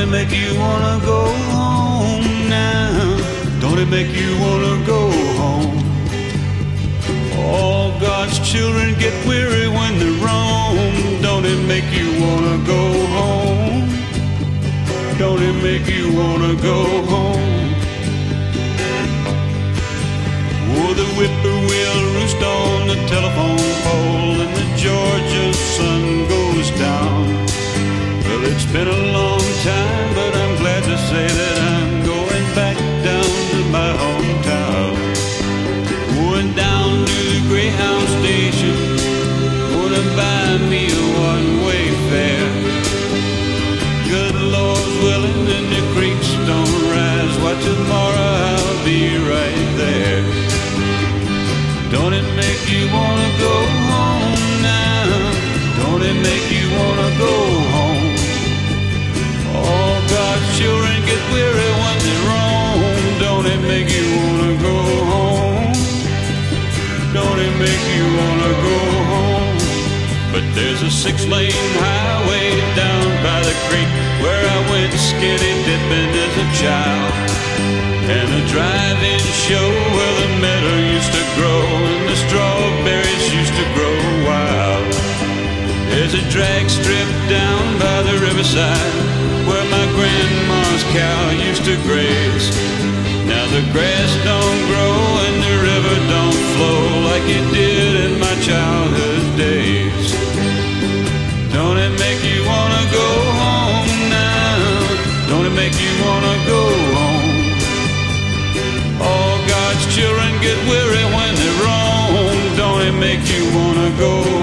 it make you wanna go home now? Don't it make you wanna go home? All God's children get weary when they roam. Don't it make you wanna go home? Don't it make you wanna go home? Oh, the whippoorwill roost on the telephone pole and the Georgia sun goes down. Well, it's been a long time, but I'm glad to say that I'm going back down to my hometown. Going down to the Greyhound station, gonna buy me a one-way fare. Good Lord's willing and the creeks don't rise, why tomorrow I'll be right there. Don't it make you wanna go home now? Don't it make you wanna go home? All God's children get weary when they roam. Don't it make you wanna go home? Don't it make you wanna go home? But there's a 6-lane highway down by the creek where I went skinny dipping as a child, and a drive-in show where the meadow used to grow and the strawberries used to grow wild. There's a drag strip down by the riverside where my grandma's cow used to graze. Now the grass don't grow and the river don't flow like it did in my childhood days. Don't it make you wanna go home now? Don't it make you wanna go home? All God's children get weary when they roam. Don't it make you wanna go